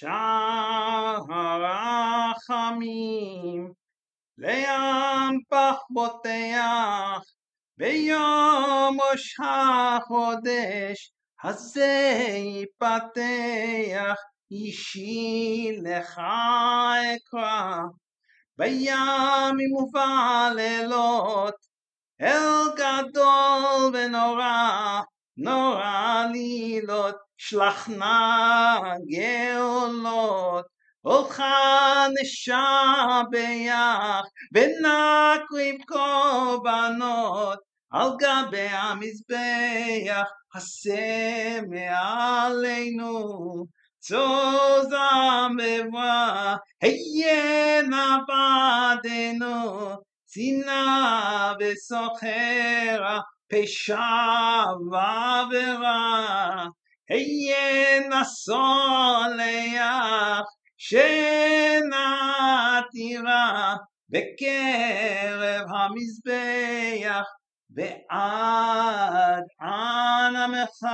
שער הרחמים לים פח פותח ביום ראש החודש הזה ייפתח אישי לך אקרא בימים ובלילות אל גדול ונורא נורא לילות שלח נא גאולות אותך נשבח ונקריב קורבנות על גבי המזבח עשה מעלינו צוזם בברכה היה נעבדנו שנאה וסוחרה פשע ועבירה היה נסולח שנתירה בקרב המזבח ועד עמך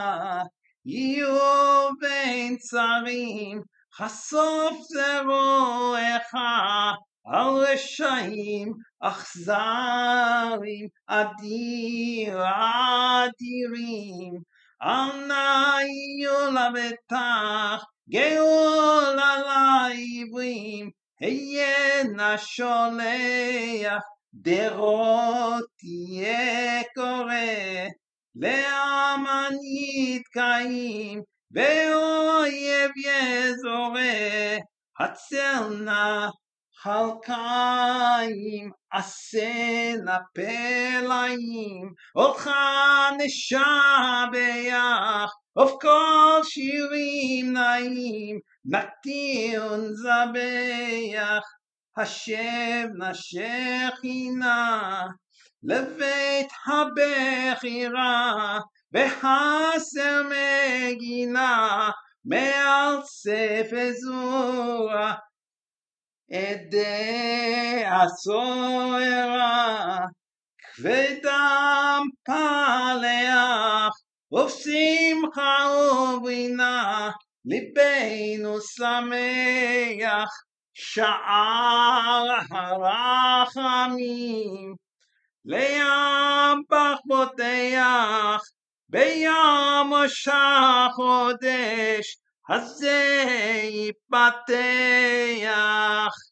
יהיו בין צרים חשוף זרועך על רשעים אכזרים אדירים אל נא יהיו לבטח גאולה לעברים היה נא שולח דרות תהיה קורא לעם הנתקעים ואויב יזורע הצל נא חלקיים עשה נא פלאים אותך נשבח ובקול שירים נעים נקטיר ונזבח השב נא שכינה לבית הבחירה והסר מגינה מעל ספר זורה עדי הסוערה כבדם פלח ובשמחה ובינה ליבנו שמח שער הרחמים לים פח פותח ביום ראש החודש הזה ייפתח